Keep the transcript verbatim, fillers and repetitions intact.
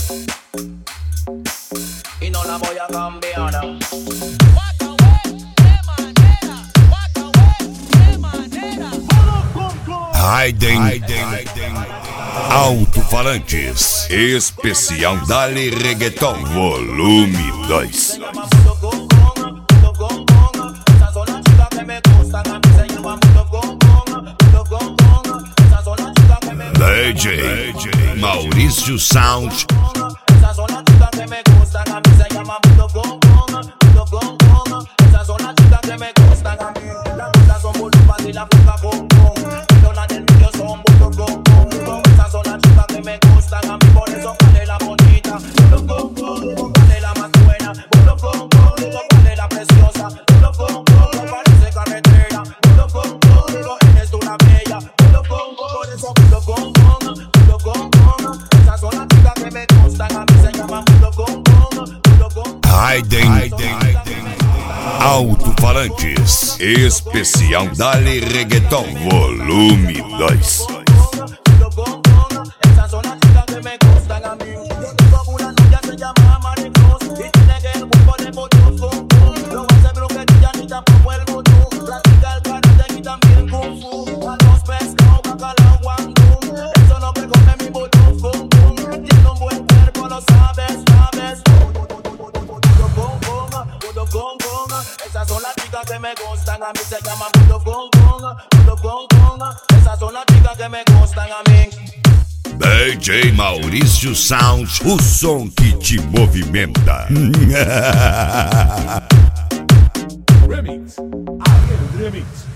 y no la voy a cambiar. Raiden Alto-Falantes Especial Dali Reggaeton Volume dois. D J Maurício Sound. Esas son las chicas que me gustan, a mí se llama Mundo Gong Gong, Mundo Gong Gong. Esas son las chicas que me gustan a mí. Las putas son boludas y la puta Gong Gong. Pero las del vídeo son Mundo Gong Gong. Esas son las chicas que me gustan a mí, por eso vale la bonita. Mundo Gong Gong, vale la más buena. Mundo Gong Gong, vale la preciosa. Mundo Gong Gong, parece carretera. Mundo Gong Gong, eres tú la bella. Mundo Gong Gong, por eso Mundo Gong Gong, Mundo Gong Gong. Esas son las chicas que me gustan a mí. Raiden Alto-Falantes Especial Dali Reggaeton Volume dois. Esas son las chicas que me gustan a mí. Yo tengo una novia, se llama Maricruz, y tiene que el cuerpo de Botufo. No hace brujería ni tampoco el vudú. Practica el karate y también kung fu. A los pescados, bacalao, guandú. Eso no que come mi Botufo. Tiene un buen cuerpo, lo sabes, sabes. Gong Gong, esas son las chicas que me gustan a mí, se llaman Mundo Gong Gong, Mundo Gong Gong. Esas son las chicas que me gustan a mí. D J Maurício Sound, o som que te movimenta. Remix, aquele remix.